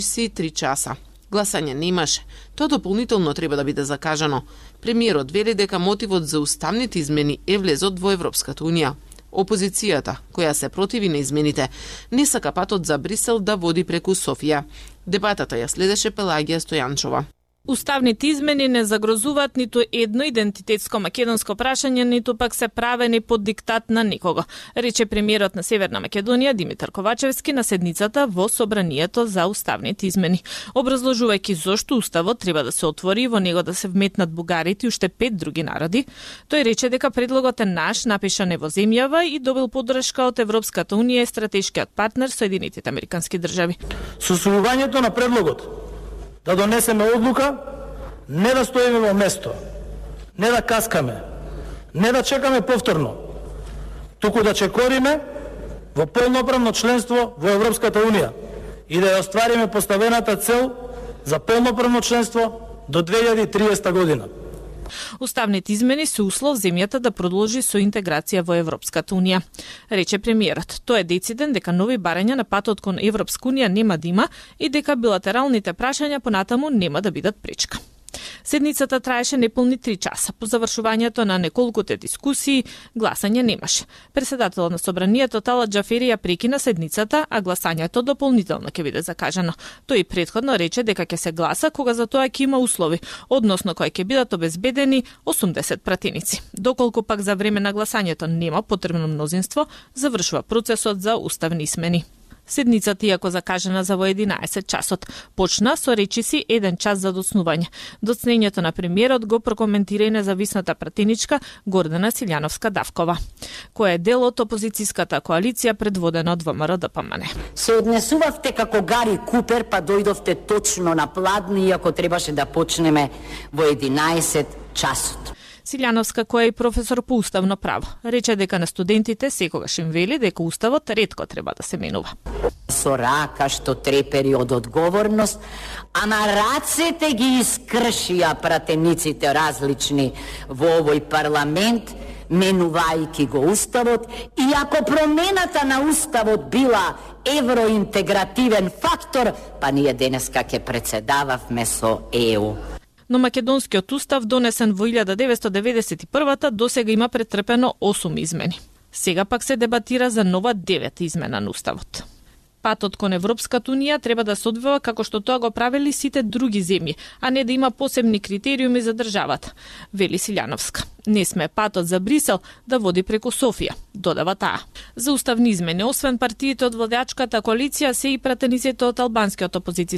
3 часа. Гласање немаше. Тоа дополнително треба да биде закажано. Премиерот вели дека мотивот за уставните измени е влезот во Европската унија. Опозицијата, која се противи на измените, не сака патот за Брисел да води преку Софија. Дебатата ја следеше Пелагија Стојанчова. Уставните измени не загрозуваат ниту едно идентитетско македонско прашање, ниту пак се правени под диктат на никого, рече премиерот на Северна Македонија Димитар Ковачевски на седницата во Собранието за уставните измени. Образложувајќи зошто уставот треба да се отвори и во него да се вметнат бугарите и уште 5 други народи, тој рече дека предлогот е наш, напишан е во земјава и добил поддршка од Европската унија и стратешкиот партнер Соединетите Американски држави. Со усвојувањето на предлогот да донесеме одлука, не да стоиме во место, не да каскаме, не да чекаме повторно, туку да чекориме во полноправно членство во Европската унија и да ја оствариме поставената цел за полноправно членство до 2030 година. Уставните измени се услов земјата да продолжи со интеграција во Европската унија, рече премиерот. Тој е дециден дека нови барања на патот кон Европска унија нема да има и дека билатералните прашања понатаму нема да бидат пречка. Седницата траеше неполни 3 часа. По завршувањето на неколкуте дискусии, гласање немаше. Председателот на Собранието Талат Џафери ја прекина седницата, а гласањето дополнително ќе биде закажано. Тој претходно рече дека ќе се гласа кога за тоа ќе има услови, односно кои ќе бидат обезбедени 80 пратеници. Доколку пак за време на гласањето нема потребно мнозинство, завршува процесот за уставни измени. Седницата, иако закажана за во 11 часот, почна со речиси 1 час за доцнување. Доцнењето на премиерот го прокоментира и независната пратеничка Гордана Силјановска-Давкова, која е дел од опозицијската коалиција предводена од ВМРО-ДПМН. Се однесувавте како Гари Купер, па дојдовте точно на пладни, иако требаше да почнеме во 11 часот. Силјановска, која е професор по уставно право, рече дека на студентите секогаш им вели дека уставот ретко треба да се менува. Со рака што трепери од одговорност, а на рацете ги искршија пратениците различни во овој парламент, менувајќи го уставот, и ако промената на уставот била евроинтегративен фактор, па ние денеска ќе председававме со ЕУ. Но македонскиот устав, донесен во 1991-та, досега има претрпено 8 измени. Сега пак се дебатира за нова 9 измена на уставот. Патот кон Европската унија треба да се одвива како што тоа го правели сите други земји, а не да има посебни критериуми за државата, вели Силјановска. Не сме патот за Брисел да води преку Софија, додава таа. За уставни измени, освен партиите од владеачката коалиција, се и пратениците од албанскиот опозицијски